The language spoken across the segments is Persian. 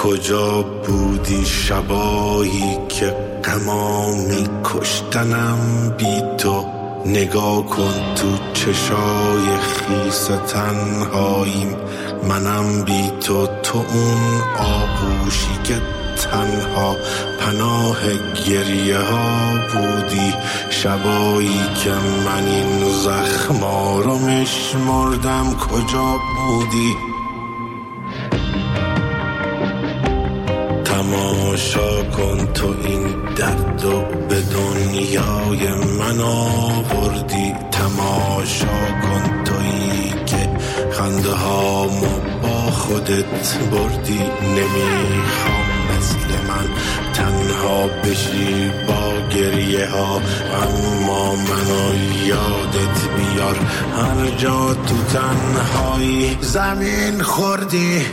کجا بودی شبایی که غما می‌کشتنم بی تو؟ نگاه کن تو چشای خیس تنهاییم، منم بی تو، تو اون آغوشی که تنها پناه گریه ها بودی. شبایی که من این زخما رو میشمردم کجا بودی؟ تماشا کن تو این درد و به دنیای من آوردی. تماشا کن تویی که خنده هامو با خودت بردی. نمیخوام مثل من تنها بشی با گریه ها، اما منو یادت بیار هر جا تو تنهایی زمین خوردی.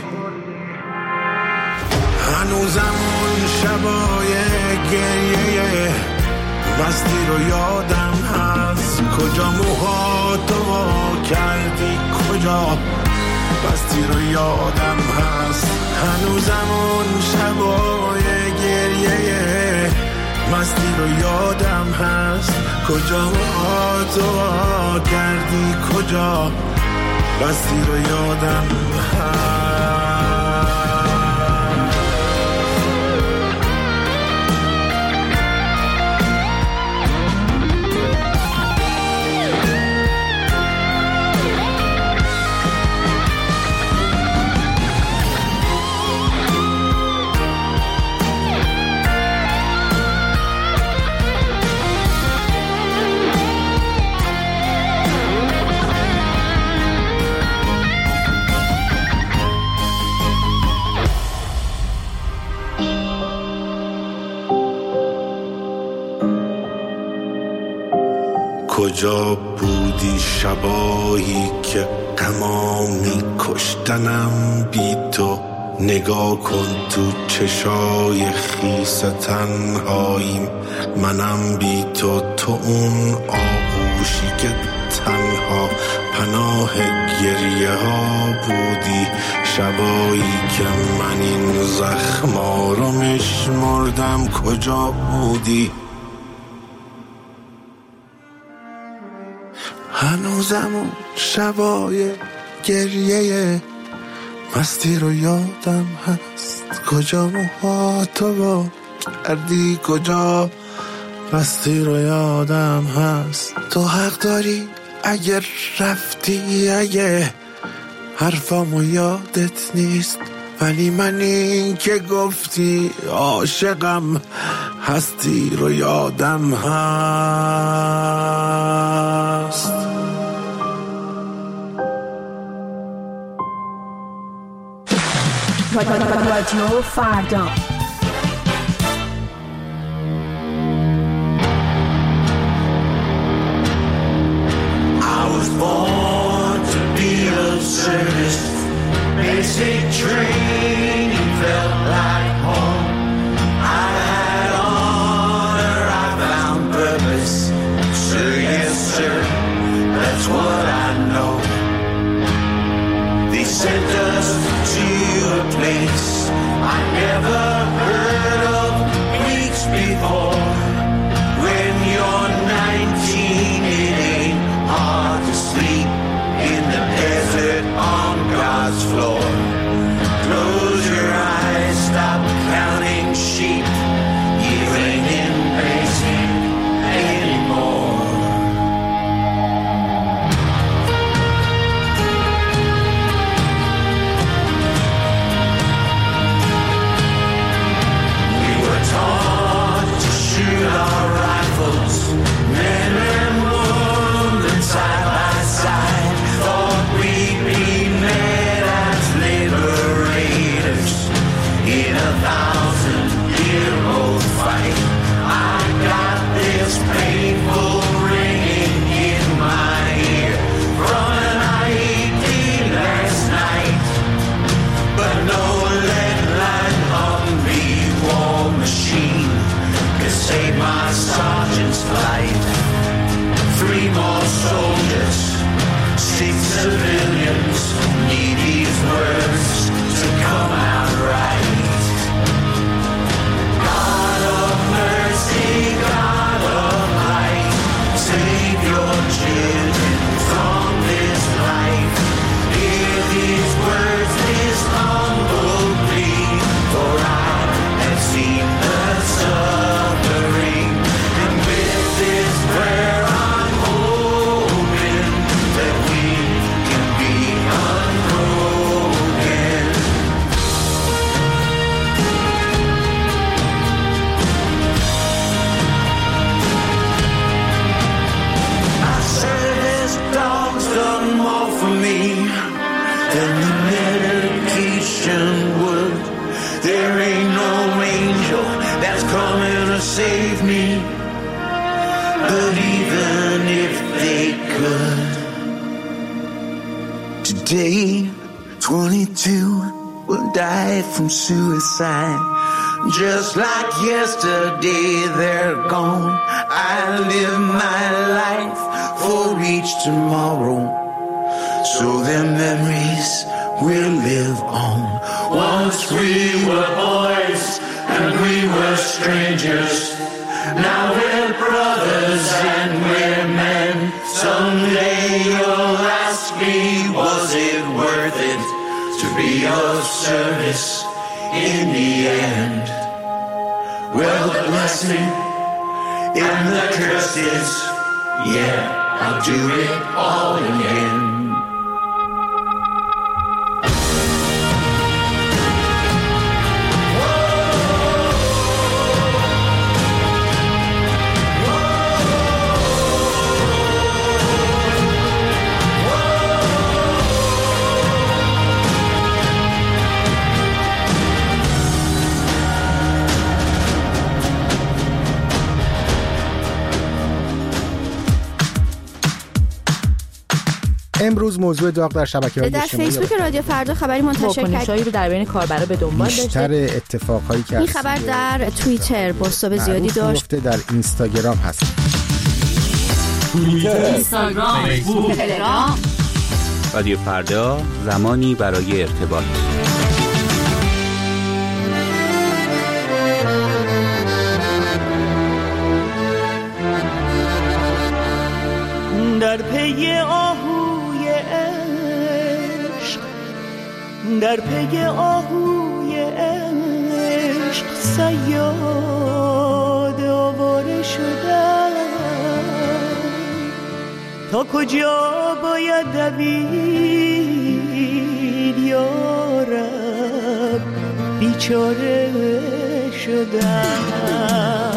هنوزم اون شبای گریه مستی رو یادم هست. کجا موهاتو کردی، کجا بستی رو یادم هست. هنوزم اون شبای گریه مستی رو یادم هست. کجا موهاتو کردی، کجا بستی رو یادم هست. کجا بودی شبایی که غما می‌کشتنم بی تو؟ نگاه کن تو چشای خیس تنهاییم، منم بی تو، تو اون آغوشی که تنها پناه گریه ها بودی. شبایی که من این زخما رو میشمردم کجا بودی؟ هنوزم اون شبای گریه مستی رو یادم هست. کجا موهاتو کردی، کجا مستی رو یادم هست. تو حق داری اگر رفتی، اگه حرفامو یادت نیست، ولی من این که گفتی عاشقم هستی رو یادم هست. رادیو فردا. I was born to be of service. Basic training felt like home. I had honor, I found purpose. Sir, yes, sir, that's what I know. They sent us to a place I never heard of weeks before. When you're 19, it ain't hard to sleep in the desert on God's floor. Close your eyes, stop counting sheep. You ain't in basic anymore. We were taught to shoot save me, but even if they could, today 22 will die from suicide. Just like yesterday, they're gone. I live my life for each tomorrow, so their memories will live on. Once we were boys and we were strangers, now we're brothers and we're men. Someday you'll ask me, was it worth it to be of service in the end? Well, the blessing and the curses, yeah, I'll do it all again. امروز موضوع داغ در شبکه‌های اجتماعی در فیسبوک رادیو فردا خبری منتشر کرد. رو در بین کاربرا به دنبال داشته. بیشتر اتفاقایی که این خبر در توییتر بازتاب زیادی داشت. در اینستاگرام هست. اینستاگرام، فیسبوک، تلگرام. رادیو فردا، زمانی برای ارتباط. در پی آهوی عشق، در پی آهوی عشق صیاد آواره شدم. تا کجا باید دوید یارب، بیچاره شدم.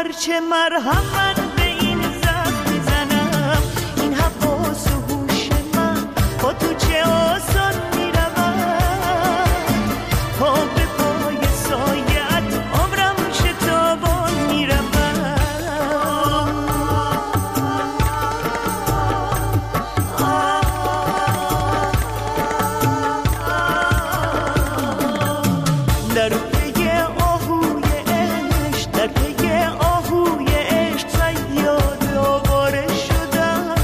هرچه مرهم به این زخم میزنم، این حواس و هوش من با تو چه آسان میروم، پا به پای سایت عمرم شتابان میروم. در پی آهوی عشق، در پی آهوی عشق صیاد آواره شدم،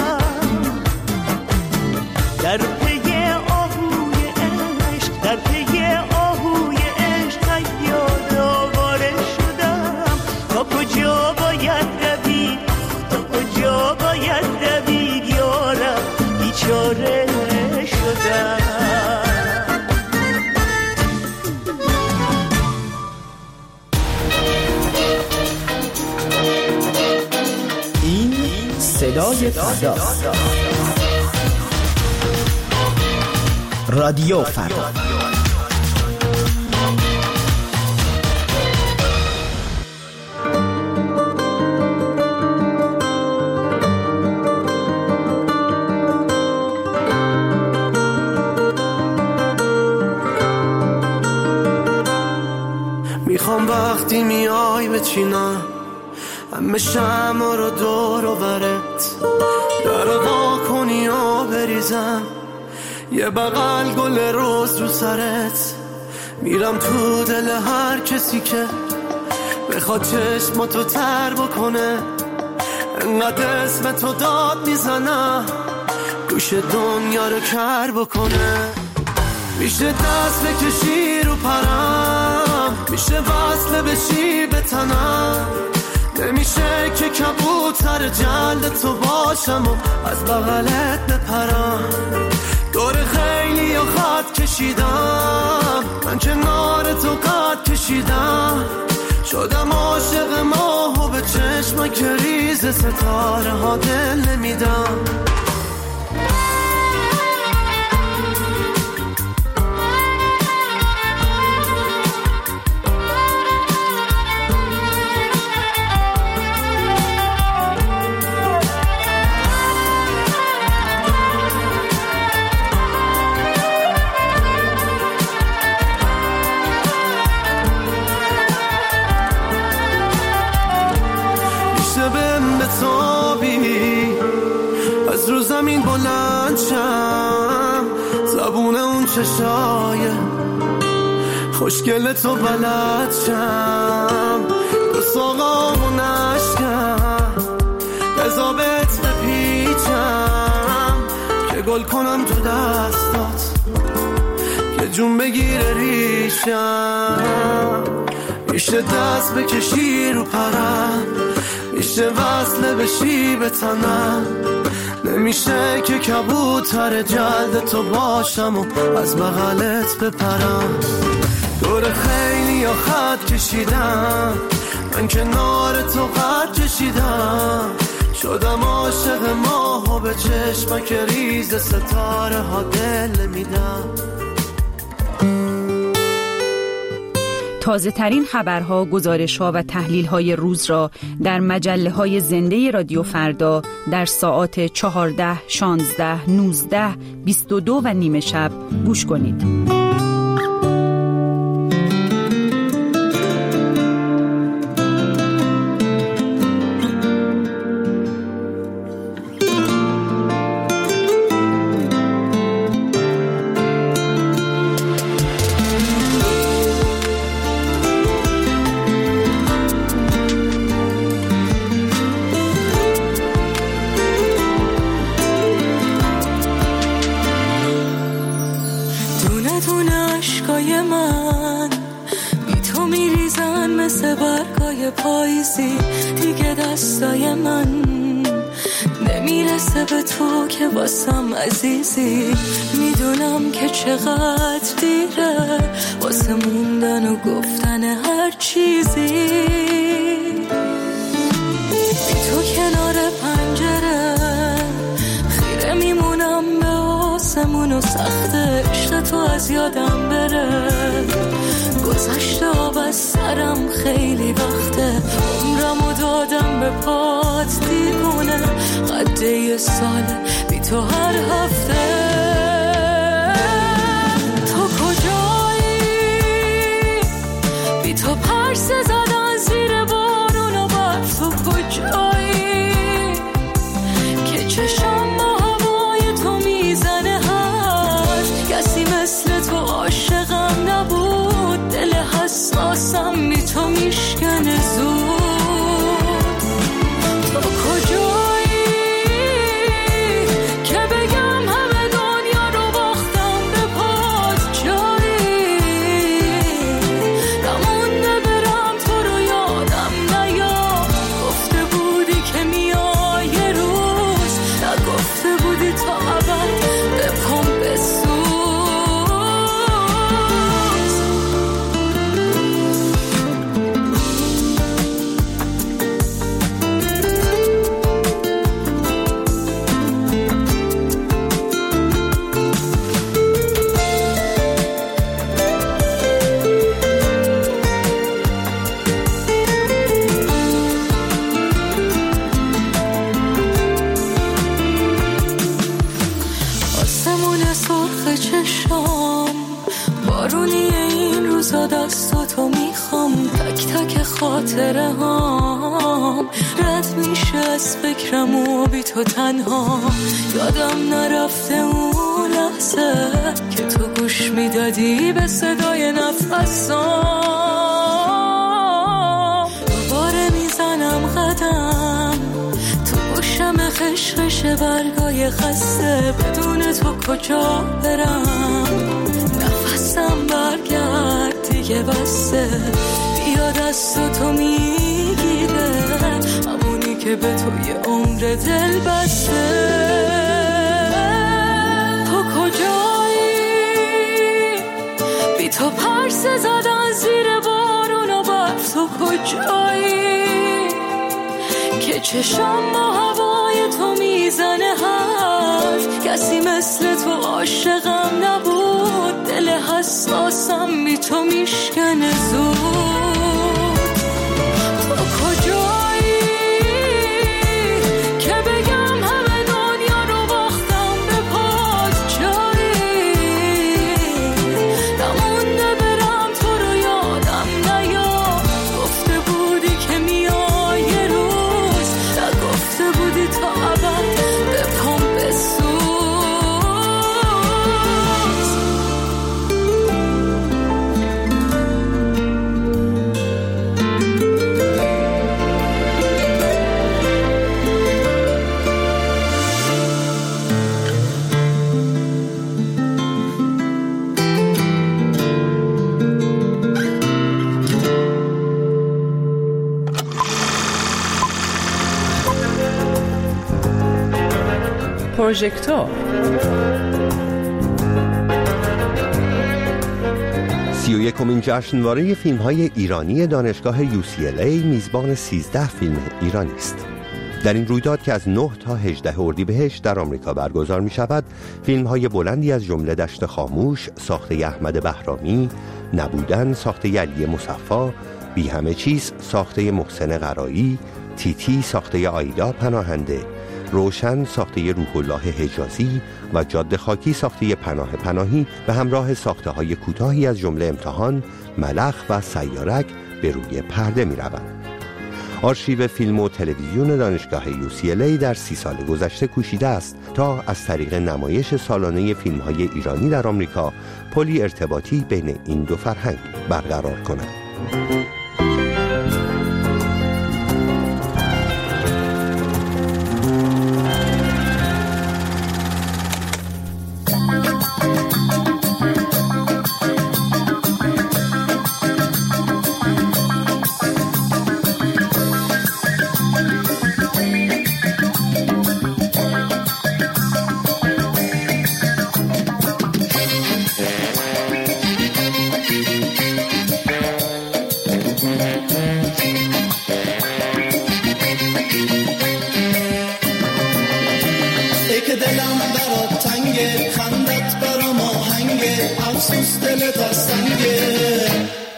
در پی آهوی عشق، در پی آهوی عشق صیاد آواره شدم. تا کجا باید دوید، تا کجا باید دوید یارم، بیچاره شدم. صدای فردا، رادیو فردا. میخوام وقتی میای بچینم همه شمع رو دور و برت، در وا کنی و بریزم یه بغل گل روز رو سرت. میرم تو دل هر کسی که بخواد چشماتو تر بکنه، انقدر اسم تو داد میزنم گوش دنیا رو کر بکنه. میشه دست بکشی رو پرم، میشه وصله بشی به تنم، نمیشه که کبوتر جلد تو باشم و از بغلت بپرم. دور خیلی و خط کشیدم، من کنار تو قد کشیدم، شدم عاشق ماه و به چشم که ریز ستاره ها دل نمیدم. از رو زمین بلند شم، زبون اون چشای خوشگل تو بلد شم، به ساقامو نشکم، بزابت بپیچم که گل کنم تو دستات، که جون بگیره ریشم. میشه دست بکشی رو پرم، میشه وصله بشی به تنم، نمیشه که کبوتر جلد تو باشم و از بغلت بپرم. دور خیلی یا خط کشیدم، من کنار تو قد کشیدم، شدم عاشق ماه و به چشمک ریز ستاره ها دل میدم. تازه ترین خبرها، گزارش‌ها و تحلیل‌های روز را در مجله‌های زنده رادیو فردا در ساعات 14، 16، 19، 22 و نیمه شب گوش کنید. پاییزی دیگه دستای من نمیرسه به تو که واسم عزیزی. میدونم که چقدر دیره واسه موندن و گفتن هر چیزی. بی تو کنار پنجره خیره میمونم به آسمون و سخت عشق تو از یادم بره. گذشته آب از سرم خیلی وقته، عمرمو دادم به پات دیوونه، قد یه ساله بی تو هر هفته. تو کجایی؟ بی تو پرسه زدن زیر بارون و برف. تو کجایی که چشم با هوای تو میزنه هست؟ کسی مثل تو عاشقم نبود، دل حساسم بی تو میشکنه زود. تو کجایی که بگم همه دنیا رو باختم به پات؟ جایی نمونده برم تو رو یادم نیاد. گفته بودی که میای یه روز، نگفته بودی تا ابد به پام بسوز. آسمون سرخ چشام بارونی این روزا، دستاتو میخوام، تک تک خاطره هام رد میشه از فکرم و بی تو تنها. یادم نرفته اون لحظه که تو گوش میدادی به صدای نفسام. دوباره میزنم قدم تو گوشم، خشخش برگای خسته، بدون تو کجا برم؟ نفسم برگرد دیگه بسته، بیا دست تو میگیره، همونی که به تو یه عمر دل بسته. تو کجایی؟ بی تو پرسه زدن زیر بارون و برف. تو کجایی که چشم با هوای تو میزنه حرف؟ کسی مثل تو عاشقم نبود، دل حساسم بی تو میشکنه زود. تو کجایی که بگم همه دنیا رو باختم به پات؟ جایی نمونده برم تو رو یادم نیاد. گفته بودی که میای یه روز، نگفته بودی تا ابد به پام بسوز. پروژکتور 31مین جشنواره فیلم‌های ایرانی دانشگاه UCLA میزبان 13 فیلم ایرانی است. در این رویداد که از 9 تا 18 اردیبهشت در آمریکا برگزار می‌شود، فیلم‌های بلندی از جمله دشت خاموش ساخته احمد بهرامی، نبودن ساخته علی مصفا، بی همه چیز ساخته محسن قرایی، تیتی ساخته آیدا پناهنده، روشن ساخته روح الله حجازی و جاده خاکی ساخته پناه پناهی به همراه ساخته‌های کوتاهی از جمله امتحان، ملخ و سیارک به روی پرده می‌روند. آرشیو فیلم و تلویزیون دانشگاه UCLA در 30 سال گذشته کوشیده است تا از طریق نمایش سالانه فیلم‌های ایرانی در آمریکا پلی ارتباطی بین این دو فرهنگ برقرار کند.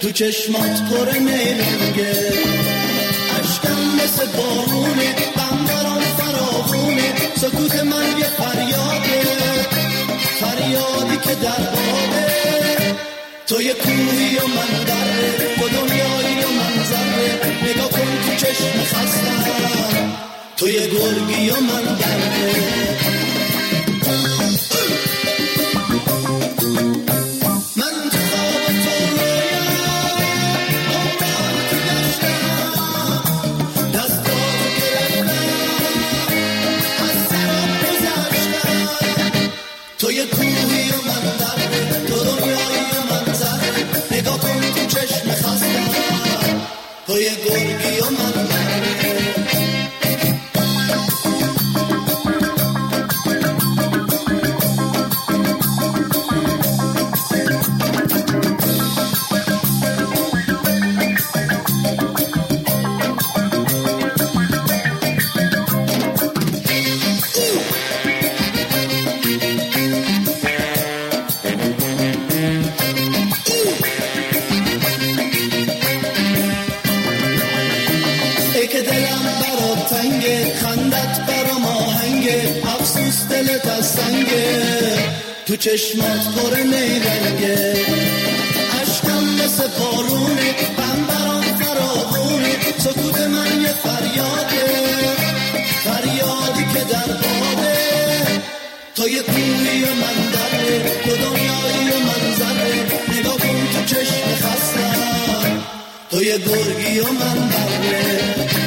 تو چشمات پر نیرنگه، عشقم مثل بارونه، غم برام فراوونه، سکوت من یه فریاده، فریادی که در بابه. تو یه کوهی و من دره، تو دنیایی و من ذره، نگاه کن تو چشم خستم، تو یه گرگی و من دره. تو یه کوهی و من دره، تو دنیایی و من ذره، نگاه کن تو چشم خستم، تو یه گرگی و من دره. تو چشمات پر نیرنگه، عشقم مثل بارونه، غم برام فراوونه، سکوت من یه فریاده، فریادی که در بابه. تو یه کوهی و من دره، تو دنیایی و من ذره، نگاه کن تو چشم خستم، تو یه گرگی و من دره.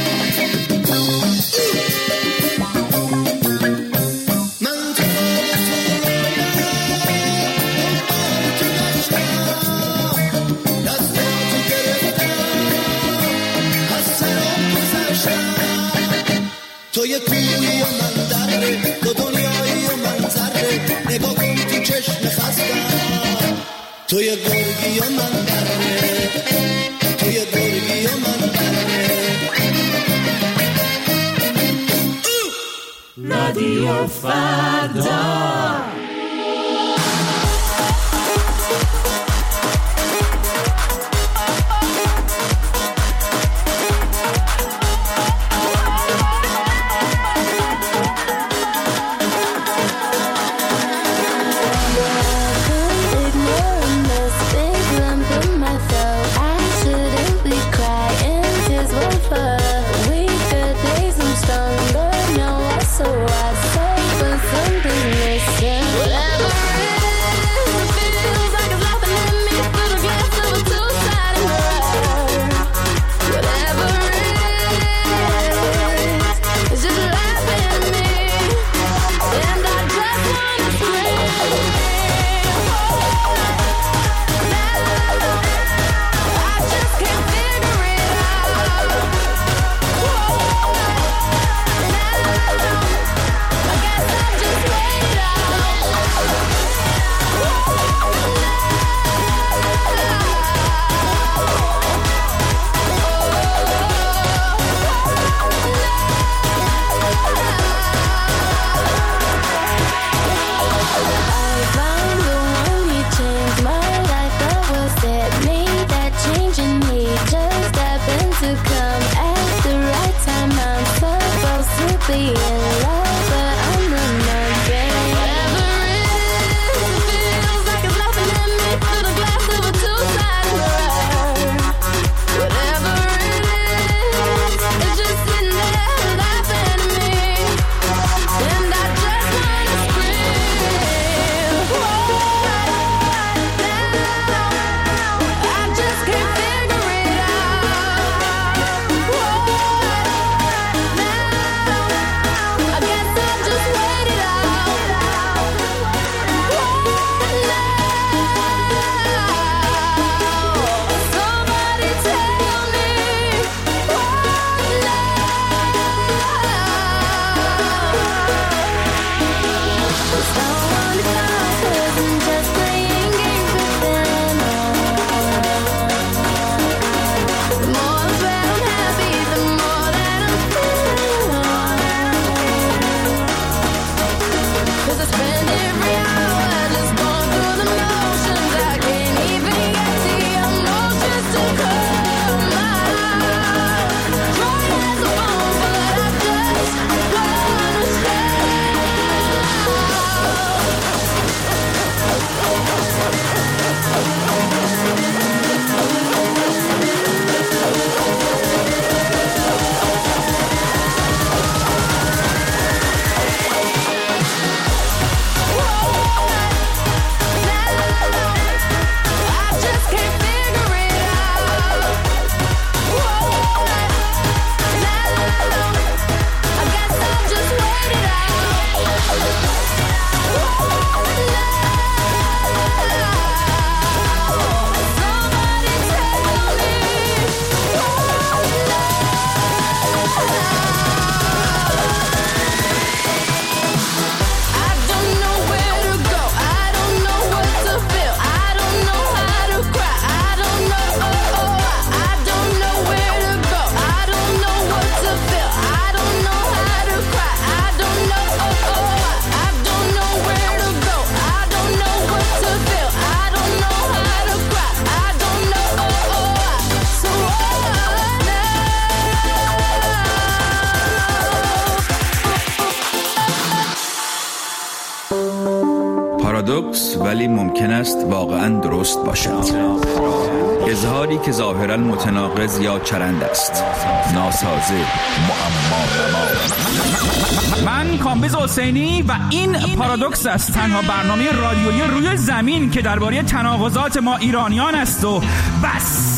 تو یه کوهی و من دره، تو دنیایی و من ذره، نگاه کن تو چشم خستم، تو یه گرگی و من دره، تو یه گرگی و من دره. رادیو فردا. So I say when something listen. ولی ممکن است واقعا درست باشد. اظهاری که ظاهرا متناقض یا چرند است، ناسازه، معما. من کامبیز حسینی و این پارادوکس است، تنها برنامه رادیویی روی زمین که درباره تناقضات ما ایرانیان است و بس.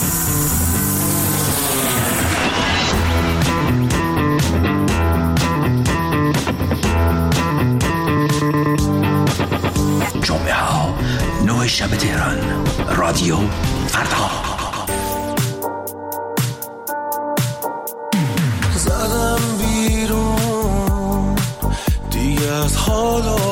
جمعه ها 9 شب تهران، رادیو فردا. زدم بیرون دیگه از حال و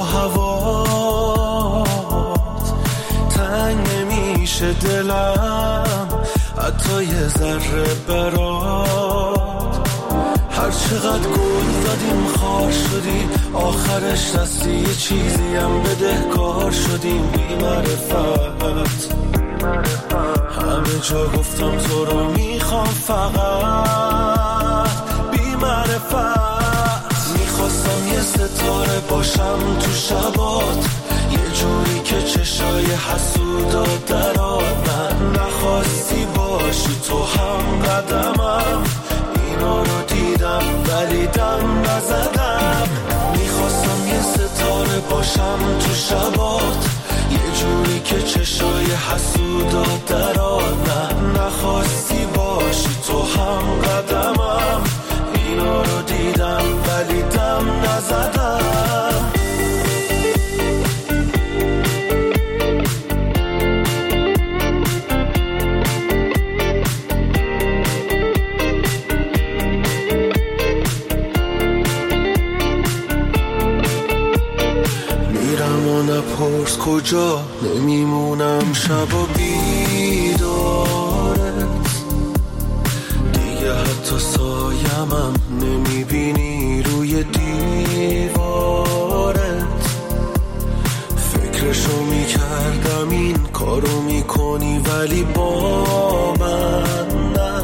هوات، تنگ نمیشه دلم حتی یه ذره برات. هر چقدر گل زدیم خار شدیم، آخرش دستی یه چیزی هم بدهکار شدیم. بی معرفت همه جا گفتم تو رو میخوام، فقط بی معرفت. میخواستم یه ستاره باشم تو شبات، یه جوری که چشای حسودات درات. من نخواستی باشی تو هم قدمم، اینا رو دیدم ولی دم نزدم. میخواستم یه ستاره باشم تو شبات، یه جوری که چشای حسودات درات. من نخواستی باشی تو هم قدمم، اینا رو دیدم ولی دم نزدم. نپرس کجا نمیمونم شب و بیدارت، دیگه حتی سایمم نمیبینی روی دیوارت. فکرشو میکردم این کارو میکنی ولی با من نه.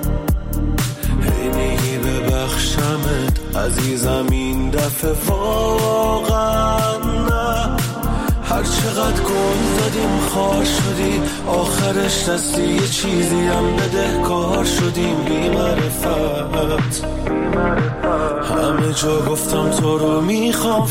هی میگی ببخشمت عزیزم این دفعه واقعا نه. هر چقدر گل زدیم خار شدی، آخرش دستی یه چیزی هم بدهکار شدیم. بی معرفت همه جا گفتم تو رو میخوام،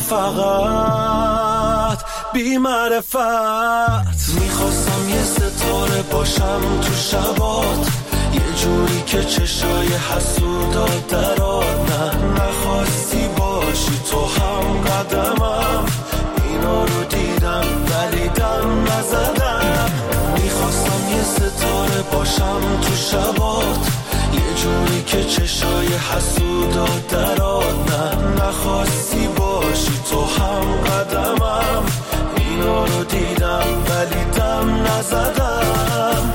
فقط بی معرفت. میخواستم یه ستاره باشم تو شبات، یه جوری که چشای حسودات درات. نه نخواستی باشی تو هم قدمم، اینا رو دیدم ولی دم نزدم. میخواستم یه ستاره باشم تو شبات، یه جوری که چشای حسودات درات. نه نخواستی باشی تو هم قدمم، اینا رو دیدم ولی دم نزدم.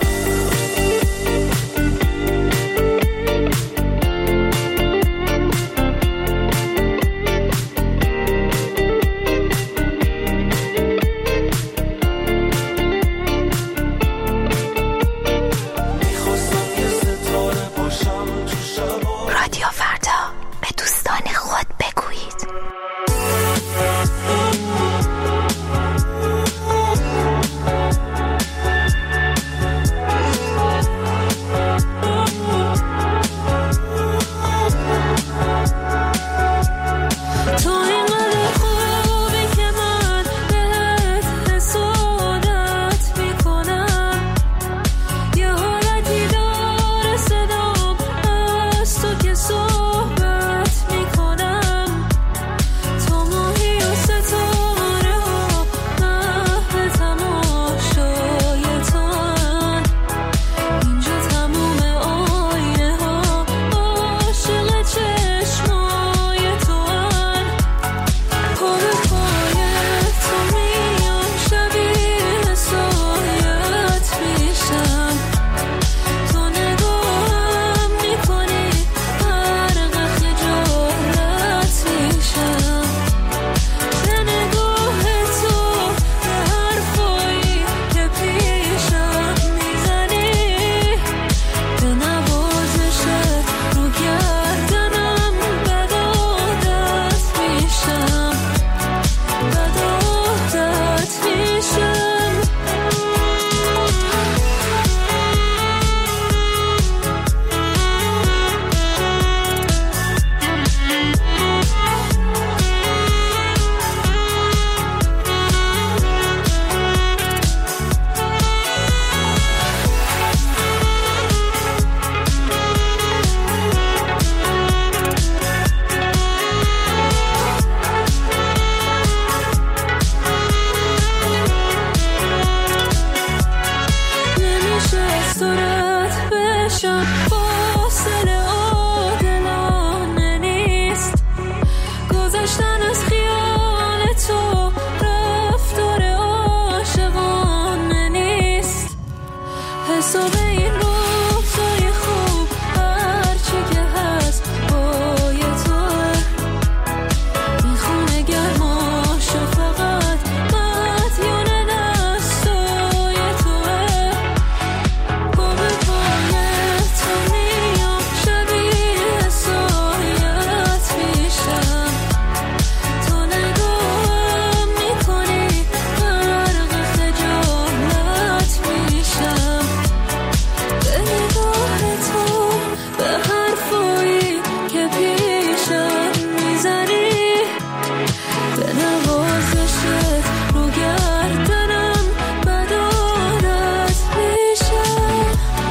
باشم فاصله عادلانه نیست گذشتن از خیال تو رفتار عاشقانه نیست حساب این روزای خوب هرچی که هست بای توه این خونه گرماشو فقط مدیون دستای توه با به پای تو میام شبیه سایت میشم تو نگاهم میکنی غرق خجالت میشم به نگاه تو به حرفایی که پیشم میزنی به نوازشت رو گردنم بدادت میشم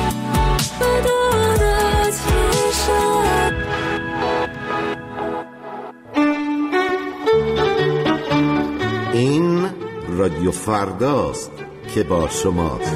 بدادت میشم این رادیو فرداست که با شماست.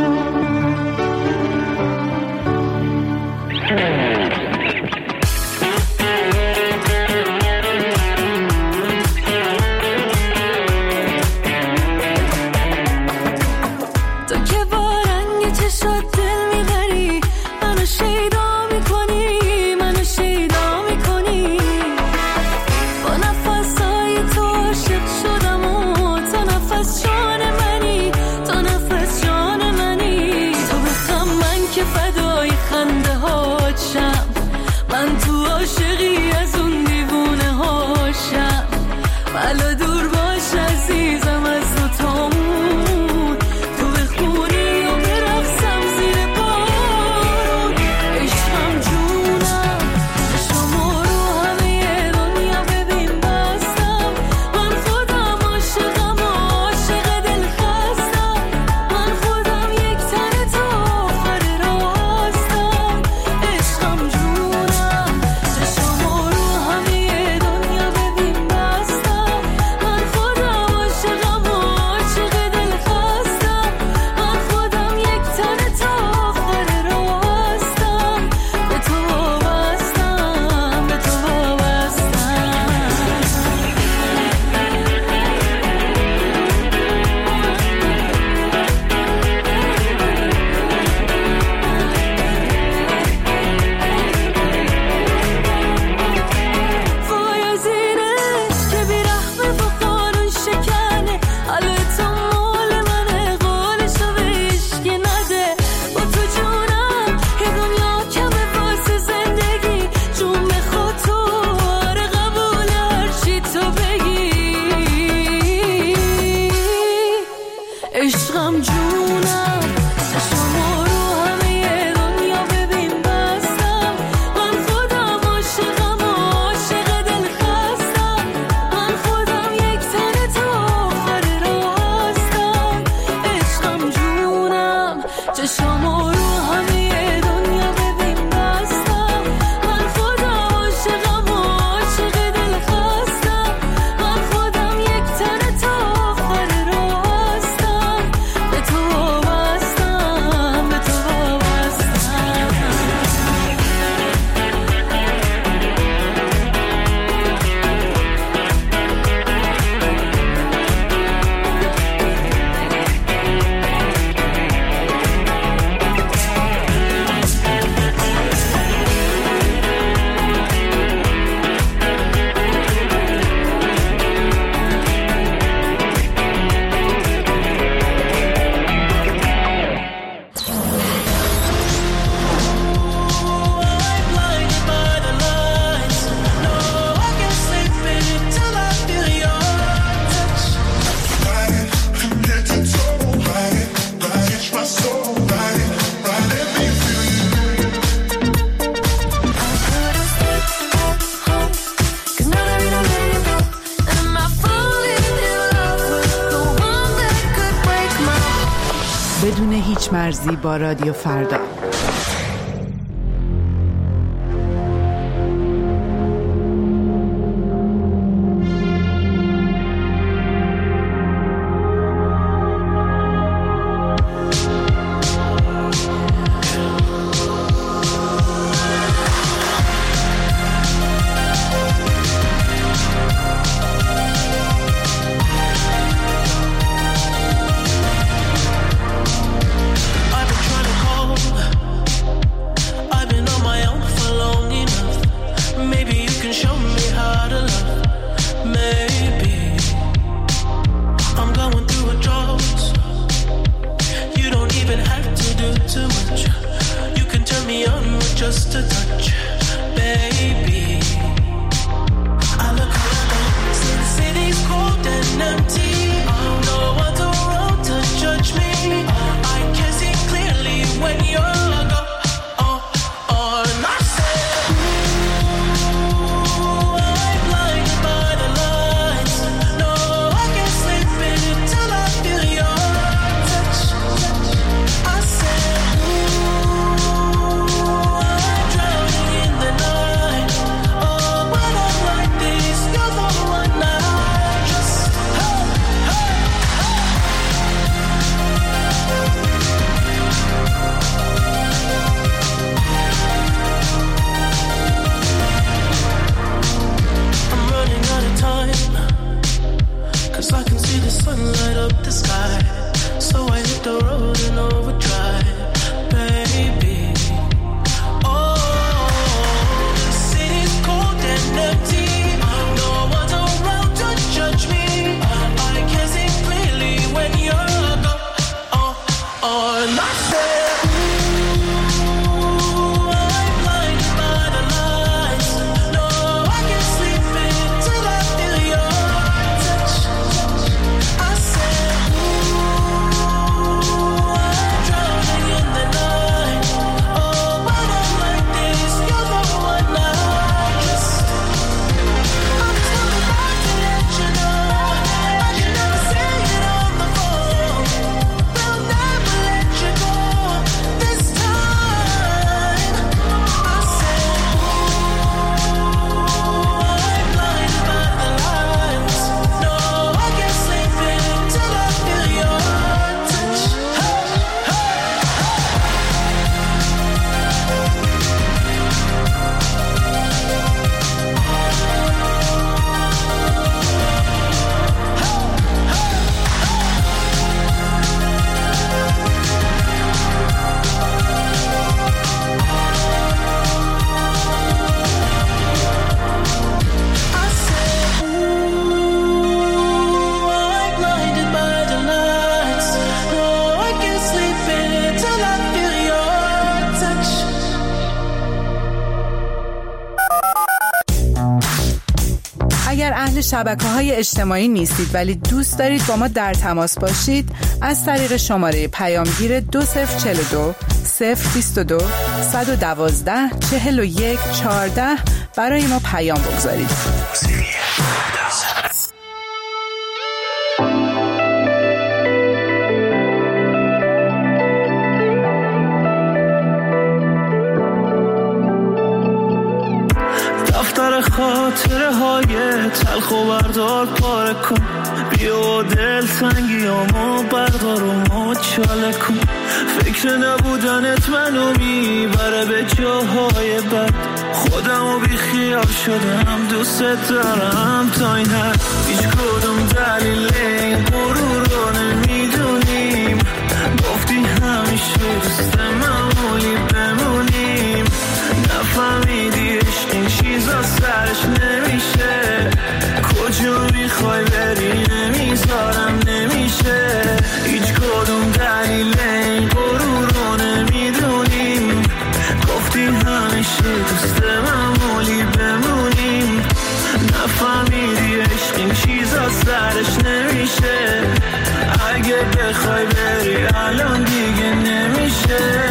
تو که با رنگ چشات دل میبری منو شیدا میکنی منو شیدا میکنی با نفسای تو عاشق شدم و تو نفس جان منی تو نفس جان منی تو بخم من که فدای خنده هاشم من تو عاشقی از اون دیوونه هاشم بلا دور باش عزیزم از دوتامون تو بخونی و برقصم زیر بارون عشقم جونم شما رو همه دنیا ببین بستم من خودم عاشقم و عاشق دل خستم من خودم یک تن تا آخر راستم عشقم جونم شما رو همه دنیا ببین بستم من خودم عاشقم و عاشق دل خستم من خودم یک تن تا آخر راستم به تو وابستم به تو وابستم وای از اینه که بیرحمه با قانون شکنه حالا تو مال منه قولشو به هیچکی نده با تو جونم یه دنیا کمه واسه زندگی جون بخواد تو آره قبول هرچی تو بگی عشقم جونم شما رو همه دنیا ببین بستم من خودم عاشقم و عاشق دل خستم من خودم یک تن تا آخر راستم عشقم جونم شما رو همه دنیا ببین بستم من خودم عاشقم و عاشق دل خستم من خودم یک تن تا آخر راستم به تو وابستم به تو وابستم بدون هیچ مرزی با رادیو فردا. شبکه‌های اجتماعی نیستید ولی دوست دارید با ما در تماس باشید، از طریق شماره پیامگیر 2042 022 112 41 14 برای ما پیام بگذارید. دفتر خاطره های تلخ و بردار پاره کن، بیا دل سنگیامو بردار و مچاله کن. فکر نبودنت منو میبره به جاهای بد، خودمو بی خیال شدم دوست دارم تا این حد. هیچ کدوم دلیل این غرور رو نمیدونیم، گفتی همیشه دوست معمولی بمونیم. نفهمیدی عشق این چیزا سرش نمیشه، کجا میخوای بری نمیذارم نمیشه. هیچ کدوم دلیل این غرور رو نمیدونیم، گفتی همیشه دوست معمولی بمونیم. نفهمیدی عشق این چیزا سرش نمیشه، اگه بخوای بری الان دیگه نمیشه.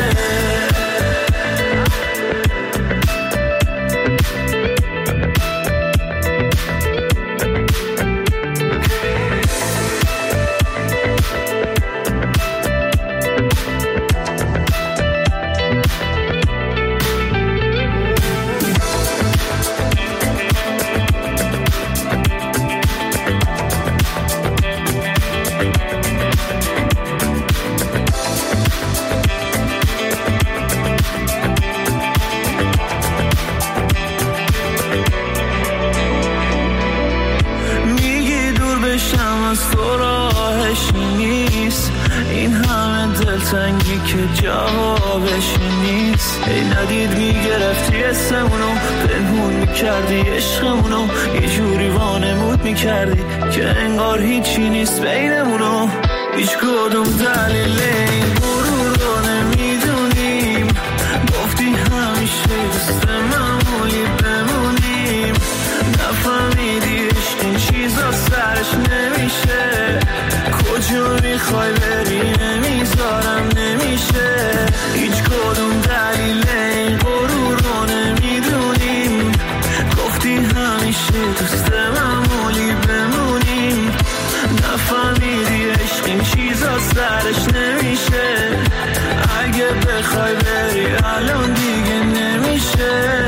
سنگی که جوابش نیست. ای ندید میگرفتی اسمونو، پنهون میکردی عشقمونو، یه جوری وانمود میکردی که انگار هیچی نیست بینمونو. هیچ کدوم دلیل این غرور رو نمیدونیم، گفتی همیشه دوست معمولی بمونیم. نفهمیدی عشق این چیزا سرش نمیشه، کجا میخوای بری نمیذارم نمیشه. هیچ کدوم دلیل این غرور رو نمیدونیم، گفتی همیشه دوست معمولی بمونیم. نفهمیدی عشق این چیزا سرش نمیشه، اگه بخوای بری الان دیگه نمیشه.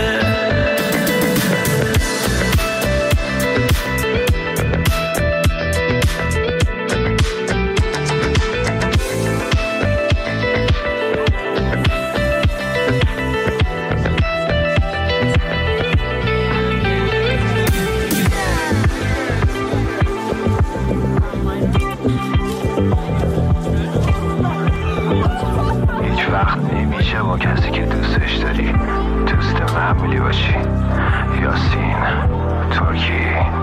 با کسی که دوستش داری دوست معمولی باشی. یاسین ترکی.